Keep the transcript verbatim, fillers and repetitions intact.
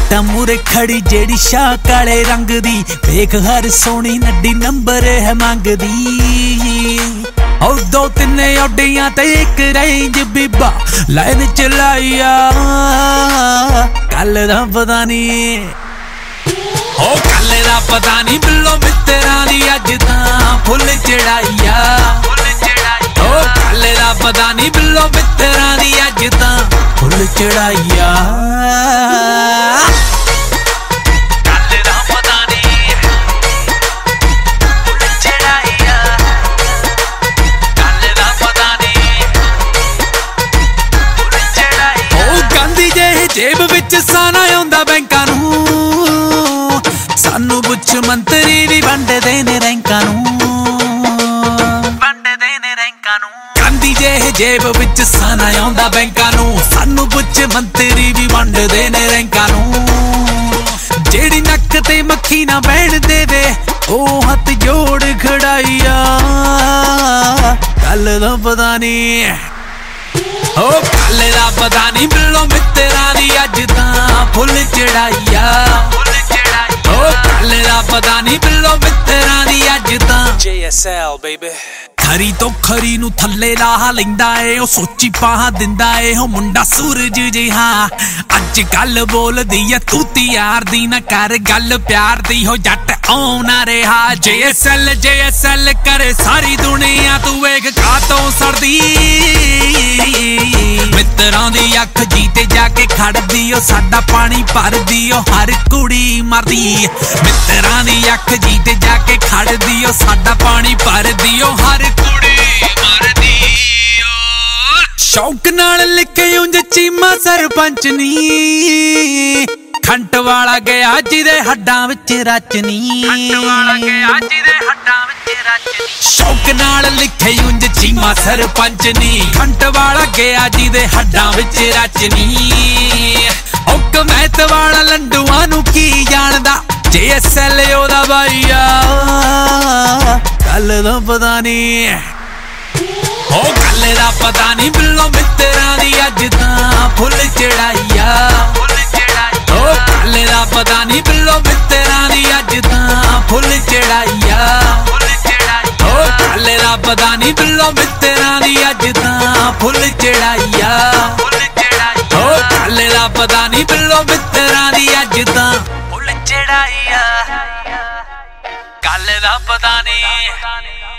जट्टा मूरे खड़ी जेड़ी शाह काले रंग दी, वेख हर सोनी नड्डी नंबर है मंगदी। और दो तीन ओडियां ते एक रेंज बीबा लाइन चलाइया, कल दा पता नहीं ओ कल दा पता नहीं बिल्लो मित्तरां दी अज तां फुल चढ़ाइया। ओ कल दा पता नहीं बिल्लो मित्तरां दी अज तां फुल चढ़ाइया। जेब विच साना आउंदा बैंकां नूं, सानू पुछ मंत्री भी वंडदे ने रैंकां नूं, वंडदे ने रैंकां नूं। गांधी जे जेब विच साना आउंदा बैंकां नूं, सानू पुछ मंत्री भी वंडदे ने रैंकां नूं। जेड़ी नक ते मक्खी ना बैण देवे ओ हथ जोड़ खड़ाइया, कल दा पता नहीं ओ कल दा पता नहीं बिल्लो मित्तरां दी अज तां फुल चढ़ाइया। ओ कल दा पता नहीं बिल्लो मित्तरां दी अज तां J S L baby। खरी तो खरी नू थल्ले ला लैंदा ए, ओ सोची पाह दिंदा ए हो मुंडा सूरज जिहा। अज गल बोलदी ऐ तू यार दी ना कर गल प्यार दी, हो जट आउना रहा J S L J S L करे सारी दुनिया तू वेख कातों सड़दी। मित्तरां दी अख जीते जाके खड़दी, ओ साडा पानी भरदी, ओ हर कुड़ी मरदी। मित्तरां दी अख जीते जाके खड़दी, ओ साडा पानी भरदी, ओ हर कुड़ी मरदी। शौक नाल लिखे उंज चीमा सरपंच नी, खंट वाला गया जिदे हड्डां विच रचनी। शौक नाल लिखे उंज चीमा सरपंच नी, खंट वाला गया जिदे हड्डां विच रचनी। ओ कमैत वाला लंडुआं नू की जानदा, J S L ओदा भाईया, कल दा पता नहीं ओ कल दा पता नहीं बिल्लो मित्तरां दी अज तां फुल चढ़ाइया। ओ कल दा पता नहीं बिल्लो मित्तरां दी अज तां फुल चढ़ाइया। ओ कल दा पता नहीं बिल्लो मित्तरां दी अज तां फुल चढ़ाइया। ओ कल दा पता नहीं बिल्लो मित्तरां दी अज तां फुल चढ़ाइया, कल दा पता नहीं।